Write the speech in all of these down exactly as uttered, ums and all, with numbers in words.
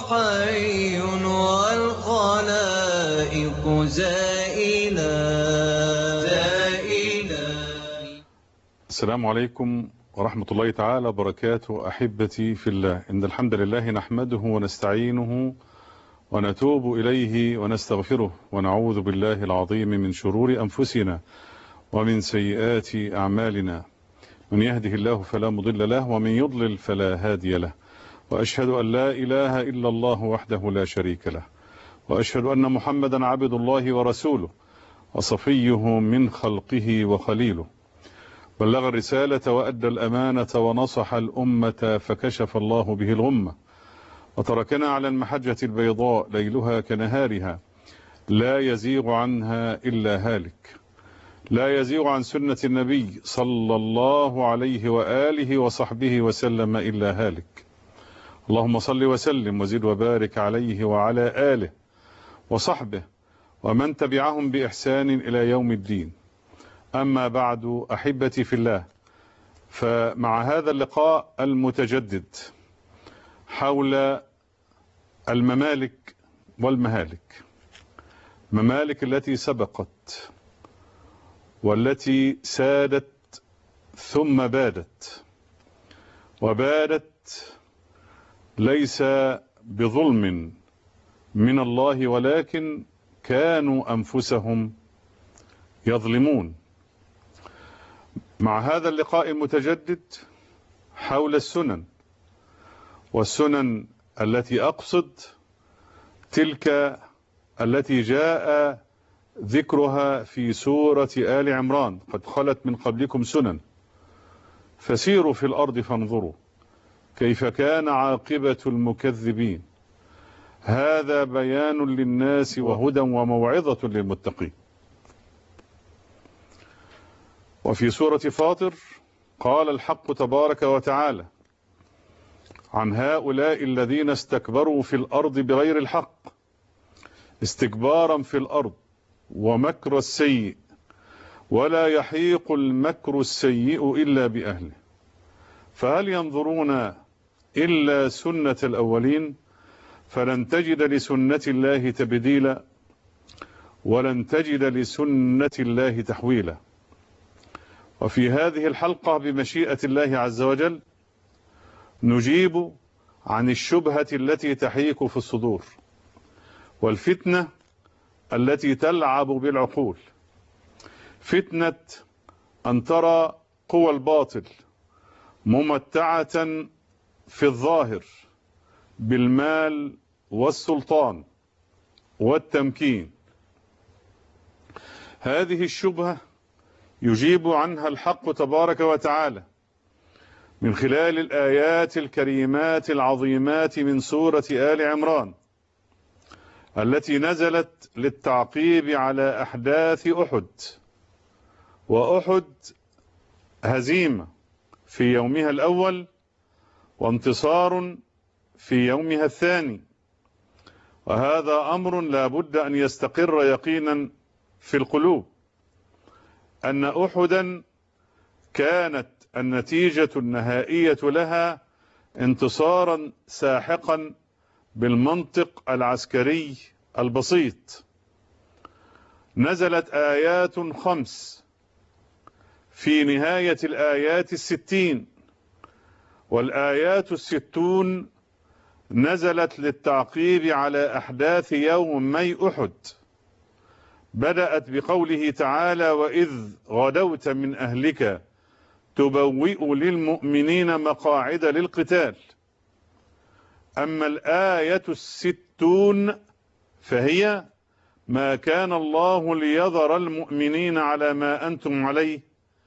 حي والخلائق زائلا زائلا. السلام عليكم ورحمة الله تعالى وبركاته. أحبتي في الله، إن الحمد لله نحمده ونستعينه ونتوب إليه ونستغفره ونعوذ بالله العظيم من شرور أنفسنا ومن سيئات أعمالنا، من يهده الله فلا مضل له ومن يضلل فلا هادي له، وأشهد أن لا إله إلا الله وحده لا شريك له، وأشهد أن محمدا عبد الله ورسوله وصفيه من خلقه وخليله، بلغ الرسالة وأدى الأمانة ونصح الأمة فكشف الله به الغمة، وتركنا على المحجة البيضاء ليلها كنهارها لا يزيغ عنها إلا هالك، لا يزيغ عن سنة النبي صلى الله عليه وآله وصحبه وسلم إلا هالك. اللهم صل وسلم وزد وبارك عليه وعلى آله وصحبه ومن تبعهم بإحسان إلى يوم الدين. أما بعد، أحبتي في الله، فمع هذا اللقاء المتجدد حول الممالك والمهالك، ممالك التي سبقت والتي سادت ثم بادت، وبادت ليس بظلم من الله ولكن كانوا أنفسهم يظلمون. مع هذا اللقاء المتجدد حول السنن، والسنن التي أقصد تلك التي جاء ذكرها في سورة آل عمران: قد خلت من قبلكم سنن فسيروا في الأرض فانظروا كيف كان عاقبة المكذبين، هذا بيان للناس وهدى وموعظة للمتقين. وفي سورة فاطر قال الحق تبارك وتعالى عن هؤلاء الذين استكبروا في الأرض بغير الحق استكبارا في الأرض ومكر السيء ولا يحيق المكر السيء إلا بأهله، فهل ينظرون إلا سنة الأولين فلن تجد لسنة الله تبديلا ولن تجد لسنة الله تحويلا. وفي هذه الحلقة بمشيئة الله عز وجل نجيب عن الشبهة التي تحيك في الصدور والفتنة التي تلعب بالعقول، فتنة أن ترى قوى الباطل ممتعة في الظاهر بالمال والسلطان والتمكين. هذه الشبهة يجيب عنها الحق تبارك وتعالى من خلال الآيات الكريمات العظيمات من سورة آل عمران التي نزلت للتعقيب على أحداث أحد، وأحد هزيمة في يومها الأول وانتصار في يومها الثاني، وهذا أمر لا بد أن يستقر يقينا في القلوب أن أحدا كانت النتيجة النهائية لها انتصارا ساحقا بالمنطق العسكري البسيط. نزلت آيات خمس في نهاية الآيات الستين، والآيات الستون نزلت للتعقيب على أحداث يومي أحد. بدأت بقوله تعالى: وإذ غدوت من أهلك تبوئ للمؤمنين مقاعد للقتال. أما الآية الستون فهي: ما كان الله ليذر المؤمنين على ما أنتم عليه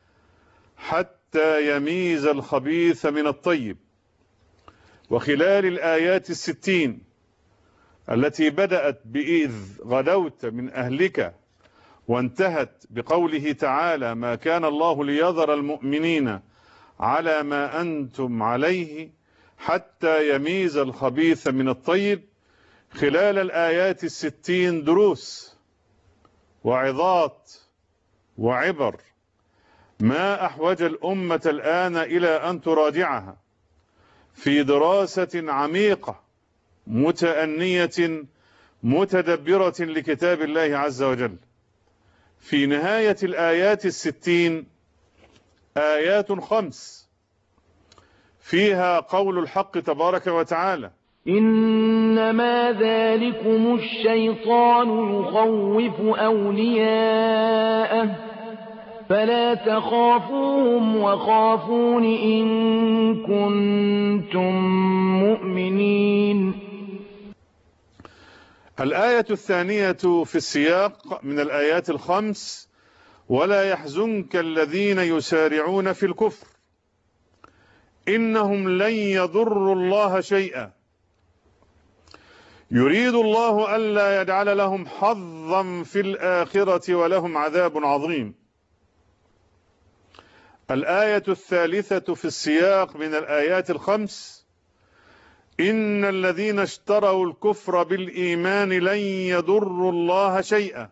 حتى يميز الخبيث من الطيب. وخلال الآيات الستين التي بدأت بإذ غدوت من أهلك وانتهت بقوله تعالى: ما كان الله ليذر المؤمنين على ما أنتم عليه حتى يميز الخبيث من الطيب، خلال الآيات الستين دروس وعظات وعبر ما أحوج الأمة الآن إلى أن تراجعها في دراسة عميقة متأنية متدبرة لكتاب الله عز وجل. في نهاية الآيات الستين آيات خمس فيها قول الحق تبارك وتعالى: إنما ذلكم الشيطان يخوف أولياءه فلا تخافوهم وخافون إن كنتم مؤمنين. الآية الثانية في السياق من الآيات الخمس: ولا يحزنك الذين يسارعون في الكفر إنهم لن يضروا الله شيئا يريد الله ألا يجعل لهم حظا في الآخرة ولهم عذاب عظيم. الآية الثالثة في السياق من الآيات الخمس: إن الذين اشتروا الكفر بالإيمان لن يضروا الله شيئا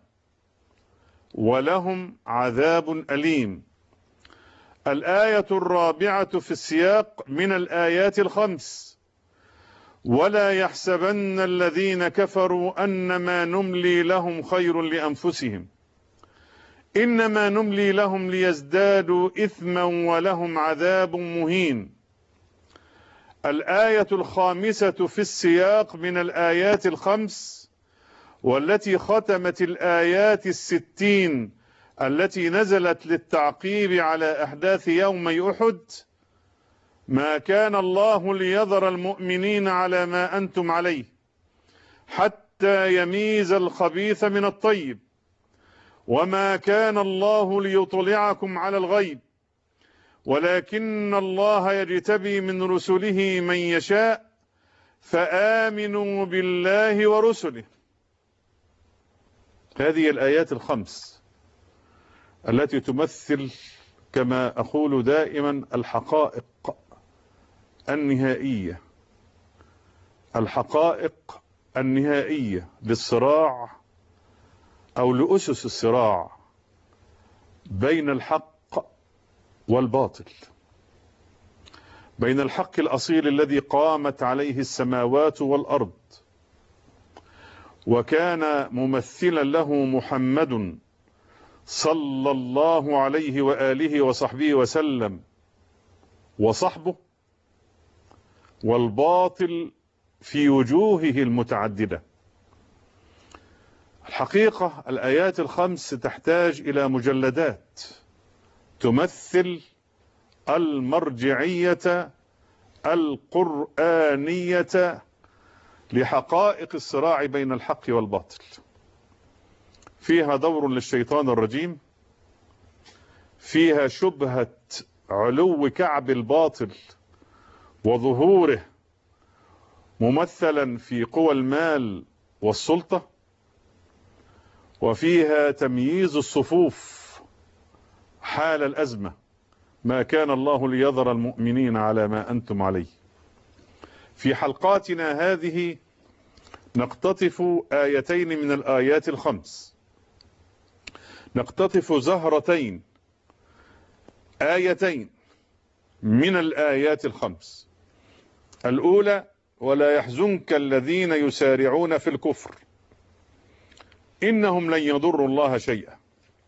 ولهم عذاب أليم. الآية الرابعة في السياق من الآيات الخمس: ولا يحسبن الذين كفروا أنما نملي لهم خير لأنفسهم إنما نملي لهم ليزدادوا إثما ولهم عذاب مهين. الآية الخامسة في السياق من الآيات الخمس والتي ختمت الآيات الستين التي نزلت للتعقيب على أحداث يومي أحد: ما كان الله ليذر المؤمنين على ما أنتم عليه حتى يميز الخبيث من الطيب وما كان الله ليطلعكم على الغيب ولكن الله يجتبي من رسله من يشاء فآمنوا بالله ورسله. هذه الآيات الخمس التي تمثل كما أقول دائما الحقائق النهائية الحقائق النهائية للصراع أو لأسس الصراع بين الحق والباطل، بين الحق الأصيل الذي قامت عليه السماوات والأرض وكان ممثلا له محمد صلى الله عليه وآله وصحبه وسلم وصحبه، والباطل في وجوهه المتعددة. الحقيقة الآيات الخمس تحتاج إلى مجلدات تمثل المرجعية القرآنية لحقائق الصراع بين الحق والباطل. فيها دور للشيطان الرجيم، فيها شبهة علو كعب الباطل وظهوره ممثلا في قوى المال والسلطة، وفيها تمييز الصفوف حال الأزمة. ما كان الله ليذر المؤمنين على ما أنتم عليه. في حلقاتنا هذه نقتطف آيتين من الآيات الخمس، نقتطف زهرتين آيتين من الآيات الخمس. الأولى: ولا يحزنك الذين يسارعون في الكفر إنهم لن يضروا الله شيئا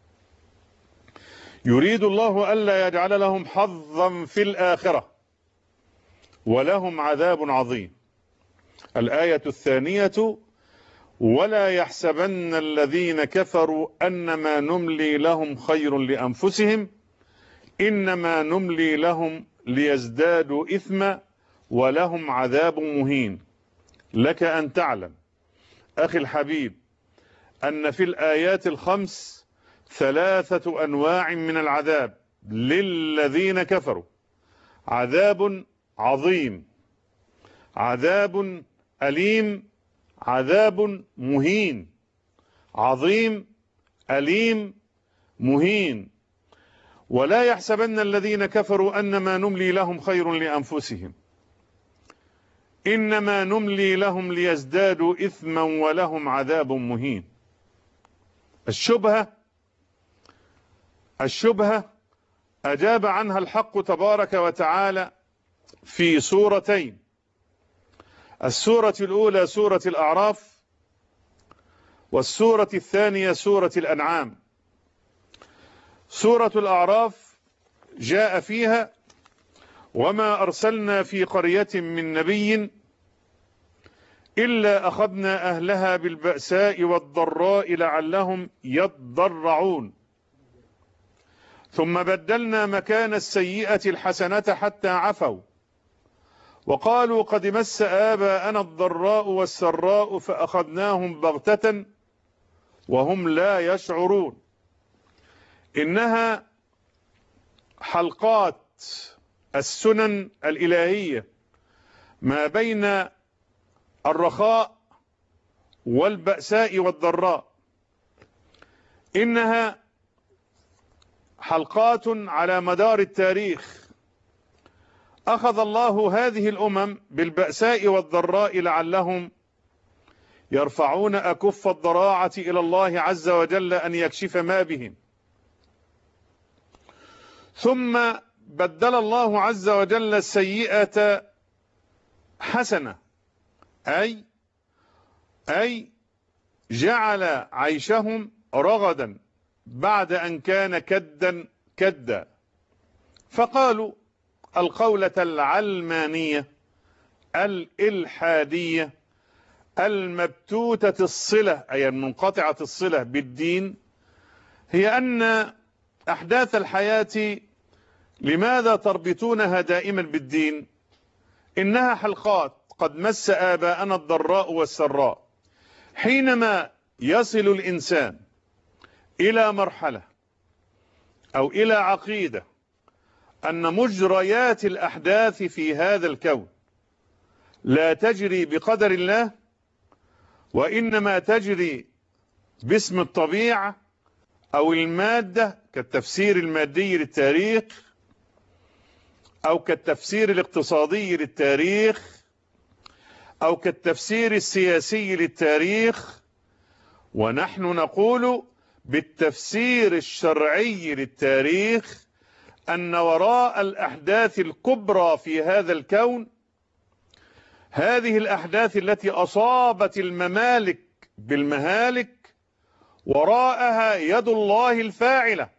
يريد الله ألا يجعل لهم حظا في الآخرة ولهم عذاب عظيم. الآية الثانية: ولا يحسبن الذين كفروا أنما نملي لهم خير لأنفسهم إنما نملي لهم ليزدادوا إثما ولهم عذاب مهين. لك أن تعلم أخي الحبيب أن في الآيات الخمس ثلاثة أنواع من العذاب للذين كفروا: عذاب عظيم، عذاب أليم، عذاب مهين. عظيم، أليم، مهين. ولا يحسبن الذين كفروا أنما نملي لهم خير لأنفسهم إنما نملي لهم ليزدادوا إثما ولهم عذاب مهين. الشبهة الشبهة أجاب عنها الحق تبارك وتعالى في سورتين. السورة الأولى سورة الأعراف، والسورة الثانية سورة الأنعام. سورة الأعراف جاء فيها: وما أرسلنا في قرية من نبي إلا أخذنا أهلها بالبأساء والضراء لعلهم يضرعون ثم بدلنا مكان السيئة الحسنة حتى عفوا وقالوا قد مس آباءنا الضراء والسراء فأخذناهم بغتة وهم لا يشعرون. إنها حلقات السنن الإلهية ما بين الرخاء والبأساء والضراء. إنها حلقات على مدار التاريخ أخذ الله هذه الأمم بالبأساء والضراء لعلهم يرفعون أكف الضراعة إلى الله عز وجل أن يكشف ما بهم. ثم بدل الله عز وجل السيئة حسنة، أي أي جعل عيشهم رغدا بعد أن كان كدا كدا، فقالوا القولة العلمانية الإلحادية المبتوتة الصلة أي المنقطعة الصلة بالدين هي أن أحداث الحياة لماذا تربطونها دائما بالدين؟ إنها حلقات قد مس آباءنا الضراء والسراء. حينما يصل الإنسان إلى مرحلة أو إلى عقيدة أن مجريات الأحداث في هذا الكون لا تجري بقدر الله وإنما تجري باسم الطبيعة أو المادة كالتفسير المادي للتاريخ أو كالتفسير الاقتصادي للتاريخ أو كالتفسير السياسي للتاريخ، ونحن نقول بالتفسير الشرعي للتاريخ أن وراء الأحداث الكبرى في هذا الكون هذه الأحداث التي أصابت الممالك بالمهالك وراءها يد الله الفاعلة،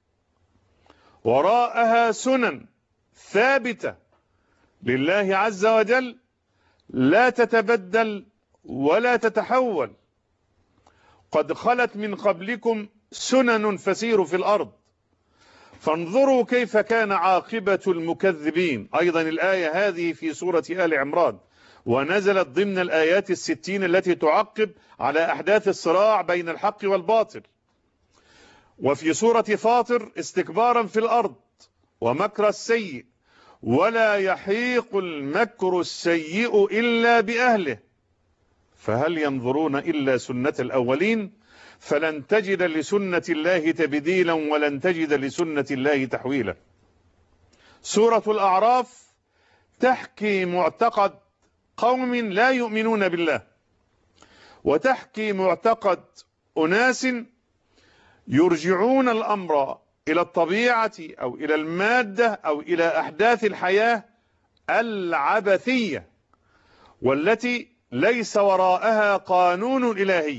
وراءها سنن ثابتة لله عز وجل لا تتبدل ولا تتحول. قد خلت من قبلكم سنن فسيروا في الأرض فانظروا كيف كان عاقبة المكذبين. أيضا الآية هذه في سورة آل عمران ونزلت ضمن الآيات الستين التي تعقب على أحداث الصراع بين الحق والباطل. وفي سورة فاطر استكبارا في الأرض ومكر السيء ولا يحيق المكر السيء إلا بأهله فهل ينظرون إلا سنة الأولين فلن تجد لسنة الله تبديلا ولن تجد لسنة الله تحويلا. سورة الأعراف تحكي معتقد قوم لا يؤمنون بالله، وتحكي معتقد أناس يرجعون الأمر إلى الطبيعة أو إلى المادة أو إلى أحداث الحياة العبثية والتي ليس وراءها قانون إلهي.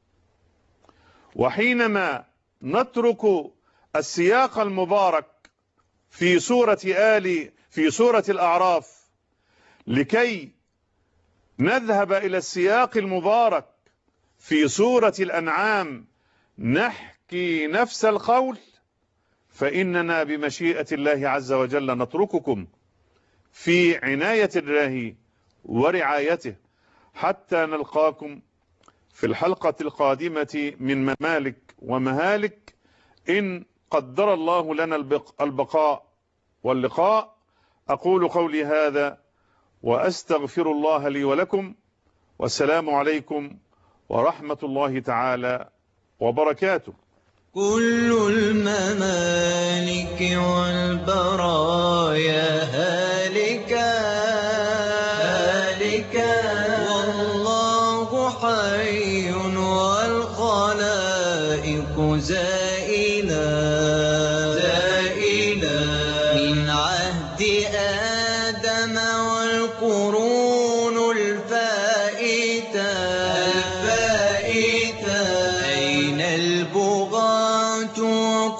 وحينما نترك السياق المبارك في سورة آل في سورة الأعراف لكي نذهب إلى السياق المبارك في سورة الأنعام نحكي نفس القول، فإننا بمشيئة الله عز وجل نترككم في عناية الله ورعايته حتى نلقاكم في الحلقة القادمة من ممالك ومهالك إن قدر الله لنا البقاء واللقاء. أقول قولي هذا وأستغفر الله لي ولكم، والسلام عليكم ورحمة الله تعالى وبركاته. كل الممالك والبرايا هالكا هالكا والله حي والخلائق زائلا زائلا من عهد آدم والقرون الفاتحة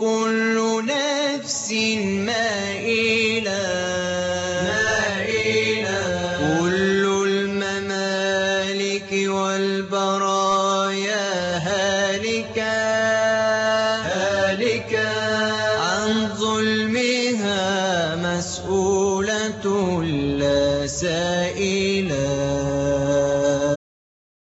وكل نفس مائلة مائلة كل الممالك والبرايا هالكة هالكة عن ظلمها مسؤولة